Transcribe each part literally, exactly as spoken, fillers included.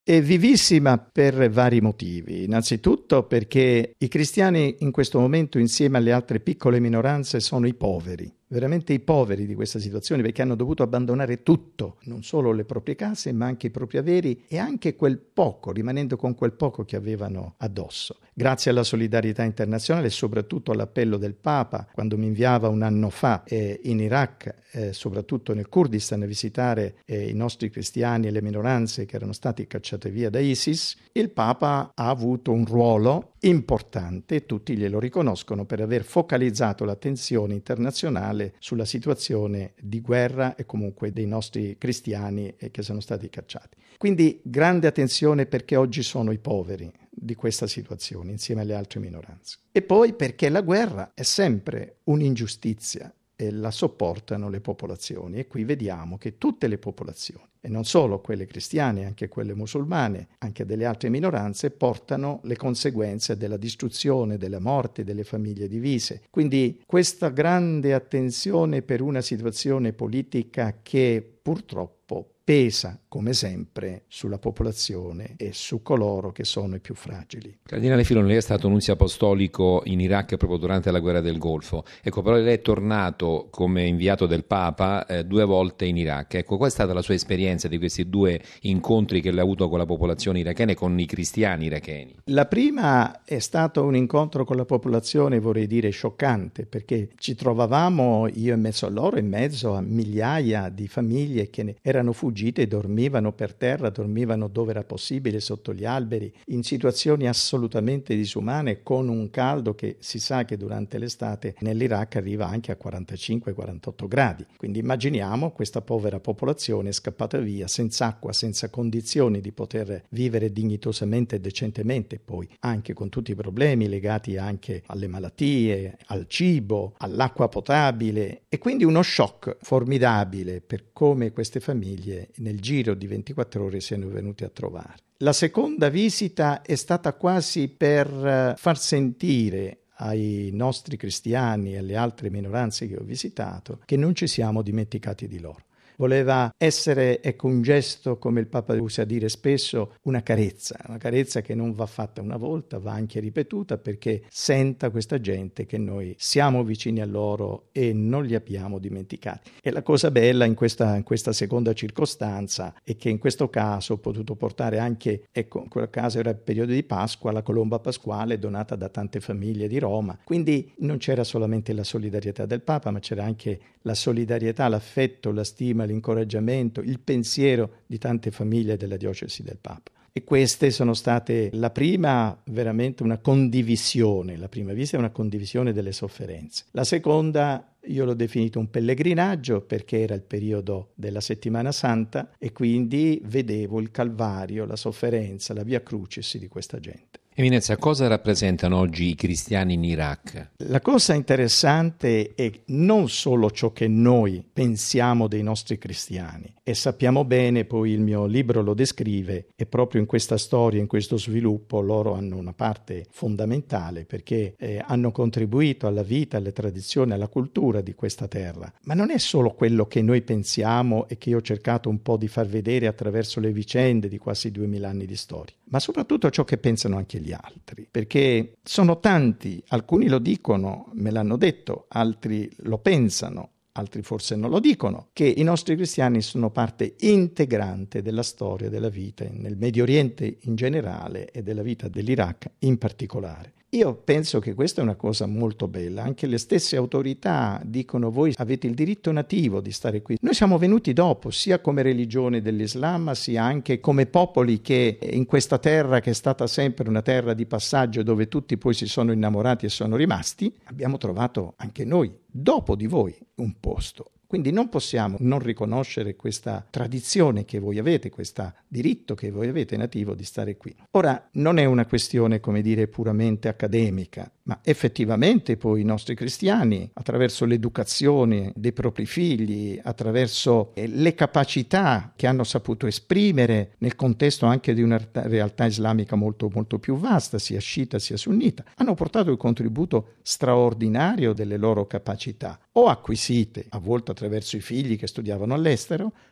È vivissima per vari motivi. Innanzitutto perché i cristiani in questo momento, insieme alle altre piccole minoranze, sono i poveri. Veramente i poveri di questa situazione, perché hanno dovuto abbandonare tutto, non solo le proprie case, ma anche i propri averi e anche quel poco, rimanendo con quel poco che avevano addosso. Grazie alla solidarietà internazionale e soprattutto all'appello del Papa, quando mi inviava un anno fa eh, in Iraq, eh, soprattutto nel Kurdistan, a visitare eh, i nostri cristiani e le minoranze che erano stati cacciate via da ISIS, il Papa ha avuto un ruolo importante, e tutti glielo riconoscono, per aver focalizzato l'attenzione internazionale sulla situazione di guerra e comunque dei nostri cristiani che sono stati cacciati. Quindi grande attenzione, perché oggi sono i poveri di questa situazione insieme alle altre minoranze. E poi perché la guerra è sempre un'ingiustizia e la sopportano le popolazioni, e qui vediamo che tutte le popolazioni, e non solo quelle cristiane, anche quelle musulmane, anche delle altre minoranze, portano le conseguenze della distruzione, della morte, delle famiglie divise. Quindi questa grande attenzione per una situazione politica che purtroppo pesa, come sempre, sulla popolazione e su coloro che sono i più fragili. Cardinale Filon, lei è stato nunzio apostolico in Iraq proprio durante la guerra del Golfo. Ecco, però lei è tornato come inviato del Papa eh, due volte in Iraq. Ecco, qual è stata la sua esperienza di questi due incontri che lei ha avuto con la popolazione irachena e con i cristiani iracheni? La prima è stato un incontro con la popolazione, vorrei dire, scioccante, perché ci trovavamo, io in mezzo a loro, in mezzo a migliaia di famiglie che ne erano fuggite e dormivano per terra, dormivano dove era possibile, sotto gli alberi, in situazioni assolutamente disumane, con un caldo che si sa che durante l'estate nell'Iraq arriva anche a quarantacinque quarantotto gradi. Quindi immaginiamo questa povera popolazione scappata via, senza acqua, senza condizioni di poter vivere dignitosamente e decentemente, poi anche con tutti i problemi legati anche alle malattie, al cibo, all'acqua potabile, e quindi uno shock formidabile per come queste famiglie nel giro di ventiquattro ore siano venuti a trovare. La seconda visita è stata quasi per far sentire ai nostri cristiani e alle altre minoranze che ho visitato che non ci siamo dimenticati di loro. Voleva essere, ecco, un gesto, come il Papa usa dire spesso, una carezza, una carezza che non va fatta una volta, va anche ripetuta, perché senta questa gente che noi siamo vicini a loro e non li abbiamo dimenticati. E la cosa bella in questa, in questa seconda circostanza è che in questo caso ho potuto portare anche, ecco, in quel caso era il periodo di Pasqua, la colomba pasquale donata da tante famiglie di Roma. Quindi non c'era solamente la solidarietà del Papa, ma c'era anche la solidarietà, l'affetto, la stima, l'incoraggiamento, il pensiero di tante famiglie della diocesi del Papa. E queste sono state la prima, veramente una condivisione, la prima visita è una condivisione delle sofferenze. La seconda io l'ho definito un pellegrinaggio, perché era il periodo della Settimana Santa e quindi vedevo il Calvario, la sofferenza, la Via Crucis di questa gente. Eminenza, cosa rappresentano oggi i cristiani in Iraq? La cosa interessante è non solo ciò che noi pensiamo dei nostri cristiani, e sappiamo bene, poi il mio libro lo descrive, e proprio in questa storia, in questo sviluppo, loro hanno una parte fondamentale, perché eh, hanno contribuito alla vita, alle tradizioni, alla cultura di questa terra. Ma non è solo quello che noi pensiamo e che io ho cercato un po' di far vedere attraverso le vicende di quasi duemila anni di storia, ma soprattutto ciò che pensano anche gli altri, perché sono tanti, alcuni lo dicono, me l'hanno detto, altri lo pensano, altri forse non lo dicono, che i nostri cristiani sono parte integrante della storia della vita nel Medio Oriente in generale e della vita dell'Iraq in particolare. Io penso che questa è una cosa molto bella, anche le stesse autorità dicono: voi avete il diritto nativo di stare qui. Noi siamo venuti dopo, sia come religione dell'Islam, sia anche come popoli che in questa terra, che è stata sempre una terra di passaggio dove tutti poi si sono innamorati e sono rimasti, abbiamo trovato anche noi, dopo di voi, un posto. Quindi non possiamo non riconoscere questa tradizione che voi avete, questo diritto che voi avete nativo di stare qui. Ora, non è una questione, come dire, puramente accademica, ma effettivamente poi i nostri cristiani, attraverso l'educazione dei propri figli, attraverso le capacità che hanno saputo esprimere nel contesto anche di una realtà islamica molto, molto più vasta, sia sciita sia sunnita, hanno portato il contributo straordinario delle loro capacità, o acquisite a volte attraverso i figli che studiavano all'estero,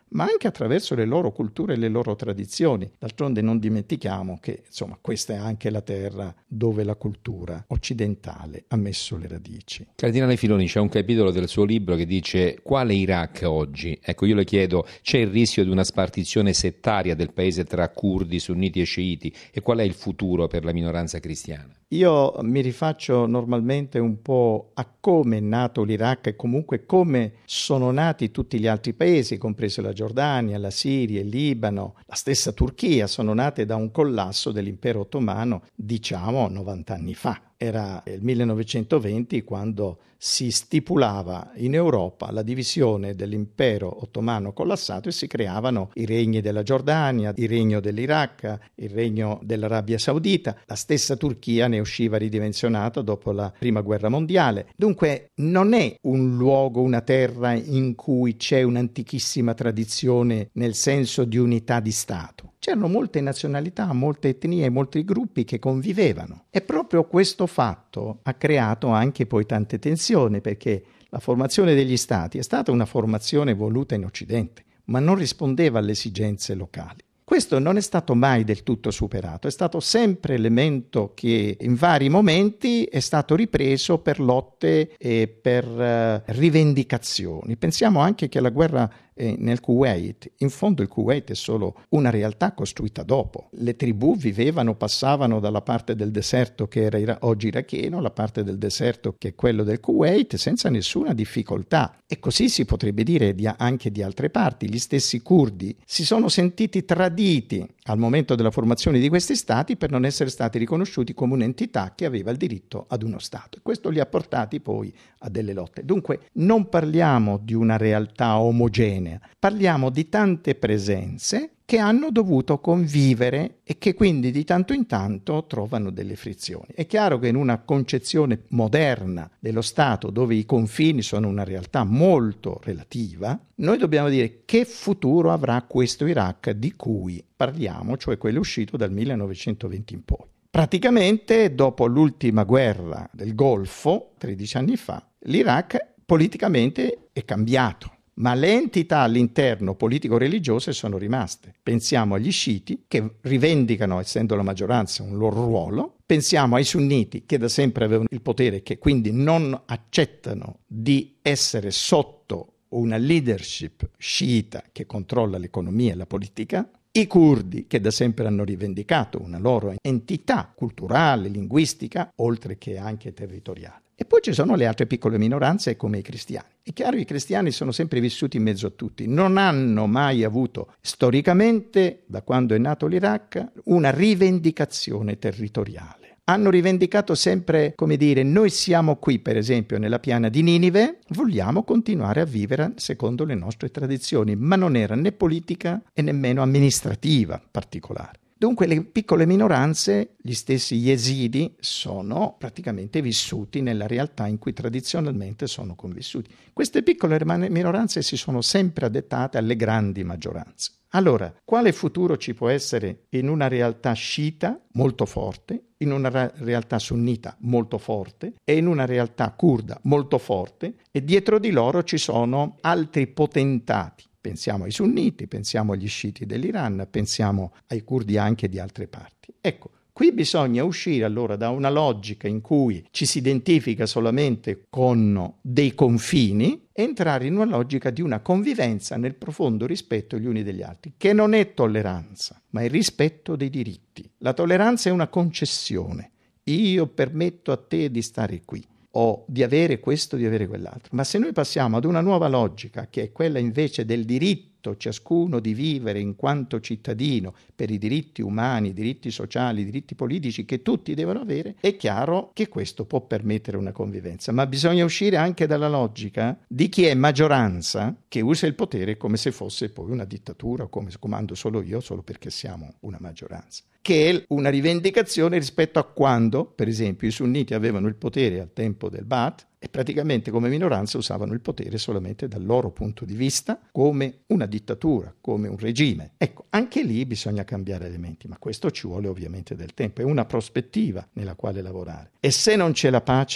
ma anche attraverso le loro culture e le loro tradizioni. D'altronde non dimentichiamo che, insomma, questa è anche la terra dove la cultura occidentale ha messo le radici. Cardinale Filoni, c'è un capitolo del suo libro che dice: quale Iraq oggi? Ecco, io le chiedo, c'è il rischio di una spartizione settaria del paese tra curdi, sunniti e sciiti, e qual è il futuro per la minoranza cristiana? Io mi rifaccio normalmente un po' a come è nato l'Iraq e comunque come sono nati tutti gli altri paesi, compreso la Giordania, la Siria, il Libano, la stessa Turchia, sono nate da un collasso dell'impero ottomano, diciamo novanta anni fa. Era il millenovecentoventi quando si stipulava in Europa la divisione dell'impero ottomano collassato e si creavano i regni della Giordania, il regno dell'Iraq, il regno dell'Arabia Saudita. La stessa Turchia ne usciva ridimensionata dopo la prima guerra mondiale. Dunque non è un luogo, una terra in cui c'è un'antichissima tradizione nel senso di unità di Stato. C'erano molte nazionalità, molte etnie, molti gruppi che convivevano. E proprio questo fatto ha creato anche poi tante tensioni, perché la formazione degli stati è stata una formazione voluta in Occidente, ma non rispondeva alle esigenze locali. Questo non è stato mai del tutto superato, è stato sempre elemento che in vari momenti è stato ripreso per lotte e per uh, rivendicazioni. Pensiamo anche che la guerra eh, nel Kuwait, in fondo il Kuwait è solo una realtà costruita dopo. Le tribù vivevano, passavano dalla parte del deserto che era ira- oggi iracheno alla parte del deserto che è quello del Kuwait senza nessuna difficoltà. E così si potrebbe dire di, anche di altre parti. Gli stessi curdi si sono sentiti traditi al momento della formazione di questi stati per non essere stati riconosciuti come un'entità che aveva il diritto ad uno Stato. E questo li ha portati poi a delle lotte. Dunque non parliamo di una realtà omogenea, parliamo di tante presenze che hanno dovuto convivere e che quindi di tanto in tanto trovano delle frizioni. È chiaro che in una concezione moderna dello Stato, dove i confini sono una realtà molto relativa, noi dobbiamo dire che futuro avrà questo Iraq di cui parliamo, cioè quello uscito dal millenovecentoventi in poi. Praticamente dopo l'ultima guerra del Golfo, tredici anni fa, l'Iraq politicamente è cambiato. Ma le entità all'interno politico-religiose sono rimaste. Pensiamo agli sciiti, che rivendicano, essendo la maggioranza, un loro ruolo. Pensiamo ai sunniti, che da sempre avevano il potere e che quindi non accettano di essere sotto una leadership sciita che controlla l'economia e la politica. I curdi, che da sempre hanno rivendicato una loro entità culturale, linguistica, oltre che anche territoriale. E poi ci sono le altre piccole minoranze come i cristiani. È chiaro che i cristiani sono sempre vissuti in mezzo a tutti, non hanno mai avuto storicamente, da quando è nato l'Iraq, una rivendicazione territoriale. Hanno rivendicato sempre, come dire, noi siamo qui, per esempio, nella piana di Ninive, vogliamo continuare a vivere secondo le nostre tradizioni, ma non era né politica e nemmeno amministrativa particolare. Dunque le piccole minoranze, gli stessi Yazidi, sono praticamente vissuti nella realtà in cui tradizionalmente sono convissuti. Queste piccole minoranze si sono sempre adattate alle grandi maggioranze. Allora, quale futuro ci può essere in una realtà sciita molto forte, in una ra- realtà sunnita molto forte e in una realtà curda molto forte, e dietro di loro ci sono altri potentati? Pensiamo ai sunniti, pensiamo agli sciiti dell'Iran, pensiamo ai curdi anche di altre parti. Ecco, qui bisogna uscire allora da una logica in cui ci si identifica solamente con dei confini e entrare in una logica di una convivenza nel profondo rispetto gli uni degli altri, che non è tolleranza, ma il rispetto dei diritti. La tolleranza è una concessione. Io permetto a te di stare qui, o di avere questo, di avere quell'altro. Ma se noi passiamo ad una nuova logica, che è quella invece del diritto ciascuno di vivere in quanto cittadino per i diritti umani, i diritti sociali, i diritti politici che tutti devono avere, è chiaro che questo può permettere una convivenza. Ma bisogna uscire anche dalla logica di chi è maggioranza che usa il potere come se fosse poi una dittatura, come comando solo io, solo perché siamo una maggioranza. Che è una rivendicazione rispetto a quando, per esempio, i sunniti avevano il potere al tempo del Ba'ath e praticamente come minoranza usavano il potere solamente dal loro punto di vista come una dittatura, come un regime. Ecco, anche lì bisogna cambiare elementi, ma questo ci vuole ovviamente del tempo, è una prospettiva nella quale lavorare. E se non c'è la pace,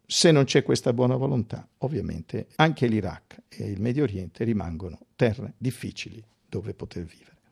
Se non c'è questa buona volontà, ovviamente anche l'Iraq e il Medio Oriente rimangono terre difficili dove poter vivere.